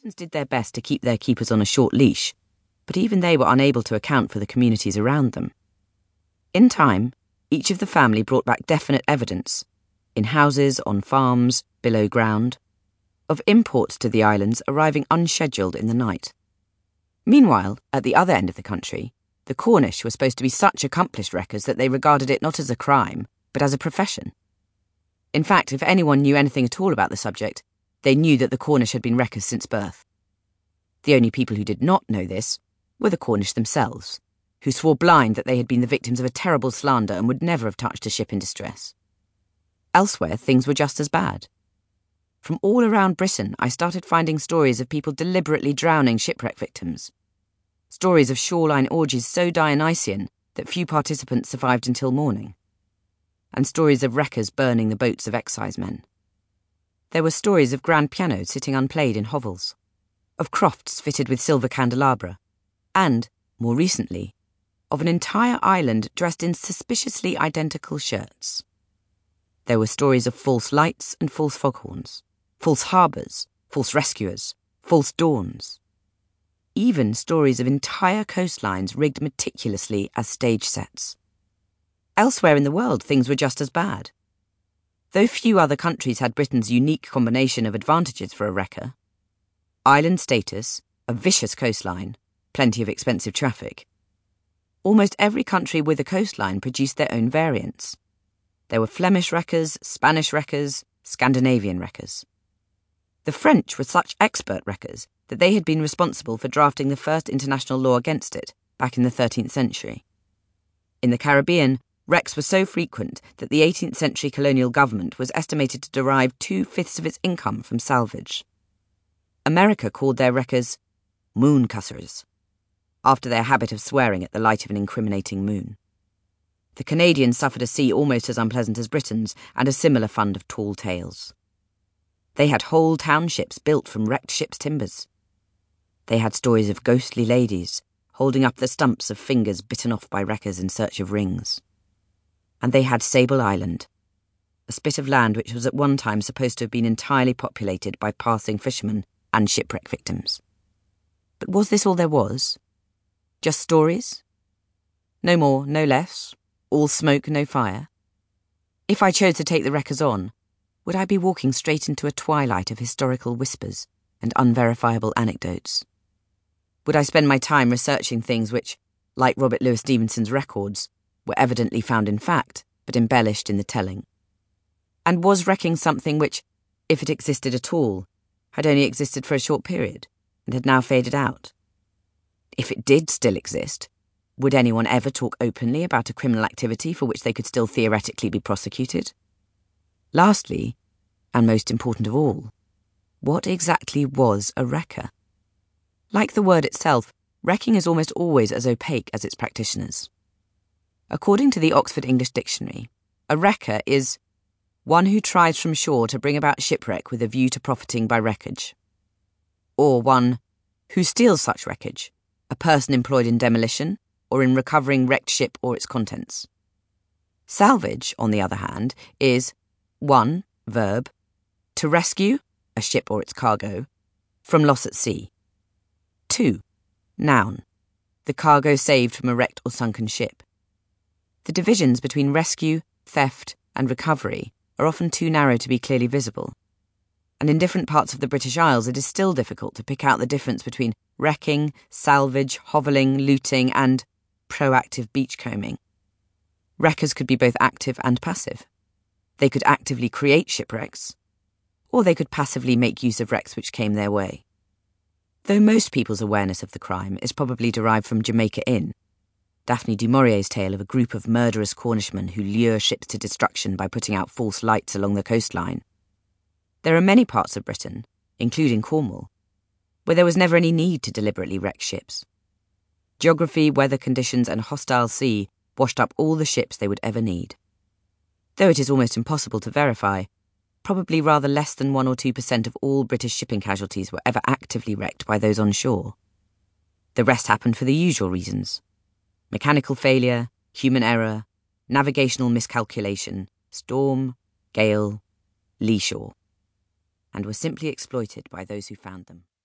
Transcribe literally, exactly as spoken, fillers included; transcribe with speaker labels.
Speaker 1: Britons did their best to keep their keepers on a short leash, but even they were unable to account for the communities around them. In time, each of the family brought back definite evidence, in houses, on farms, below ground, of imports to the islands arriving unscheduled in the night. Meanwhile, at the other end of the country, the Cornish were supposed to be such accomplished wreckers that they regarded it not as a crime, but as a profession. In fact, if anyone knew anything at all about the subject, they knew that the Cornish had been wreckers since birth. The only people who did not know this were the Cornish themselves, who swore blind that they had been the victims of a terrible slander and would never have touched a ship in distress. Elsewhere, things were just as bad. From all around Britain, I started finding stories of people deliberately drowning shipwreck victims. Stories of shoreline orgies so Dionysian that few participants survived until morning. And stories of wreckers burning the boats of excisemen. There were stories of grand pianos sitting unplayed in hovels, of crofts fitted with silver candelabra, and, more recently, of an entire island dressed in suspiciously identical shirts. There were stories of false lights and false foghorns, false harbours, false rescuers, false dawns. Even stories of entire coastlines rigged meticulously as stage sets. Elsewhere in the world, things were just as bad. Though few other countries had Britain's unique combination of advantages for a wrecker — island status, a vicious coastline, plenty of expensive traffic — almost every country with a coastline produced their own variants. There were Flemish wreckers, Spanish wreckers, Scandinavian wreckers. The French were such expert wreckers that they had been responsible for drafting the first international law against it back in the thirteenth century. In the Caribbean, wrecks were so frequent that the eighteenth century colonial government was estimated to derive two-fifths of its income from salvage. America called their wreckers moon cussers, after their habit of swearing at the light of an incriminating moon. The Canadians suffered a sea almost as unpleasant as Britain's and a similar fund of tall tales. They had whole townships built from wrecked ships' timbers. They had stories of ghostly ladies holding up the stumps of fingers bitten off by wreckers in search of rings. And they had Sable Island, a spit of land which was at one time supposed to have been entirely populated by passing fishermen and shipwreck victims. But was this all there was? Just stories? No more, no less, all smoke, no fire? If I chose to take the wreckers on, would I be walking straight into a twilight of historical whispers and unverifiable anecdotes? Would I spend my time researching things which, like Robert Louis Stevenson's records, were evidently found in fact, but embellished in the telling? And was wrecking something which, if it existed at all, had only existed for a short period and had now faded out? If it did still exist, would anyone ever talk openly about a criminal activity for which they could still theoretically be prosecuted? Lastly, and most important of all, what exactly was a wrecker? Like the word itself, wrecking is almost always as opaque as its practitioners. According to the Oxford English Dictionary, a wrecker is one who tries from shore to bring about shipwreck with a view to profiting by wreckage. Or one who steals such wreckage, a person employed in demolition or in recovering wrecked ship or its contents. Salvage, on the other hand, is one, verb, to rescue, a ship or its cargo, from loss at sea. two, noun, the cargo saved from a wrecked or sunken ship. The divisions between rescue, theft, and recovery are often too narrow to be clearly visible, and in different parts of the British Isles it is still difficult to pick out the difference between wrecking, salvage, hovelling, looting, and proactive beachcombing. Wreckers could be both active and passive. They could actively create shipwrecks, or they could passively make use of wrecks which came their way. Though most people's awareness of the crime is probably derived from Jamaica Inn, Daphne du Maurier's tale of a group of murderous Cornishmen who lure ships to destruction by putting out false lights along the coastline, there are many parts of Britain, including Cornwall, where there was never any need to deliberately wreck ships. Geography, weather conditions, and a hostile sea washed up all the ships they would ever need. Though it is almost impossible to verify, probably rather less than one or two percent of all British shipping casualties were ever actively wrecked by those on shore. The rest happened for the usual reasons: mechanical failure, human error, navigational miscalculation, storm, gale, lee shore, and were simply exploited by those who found them.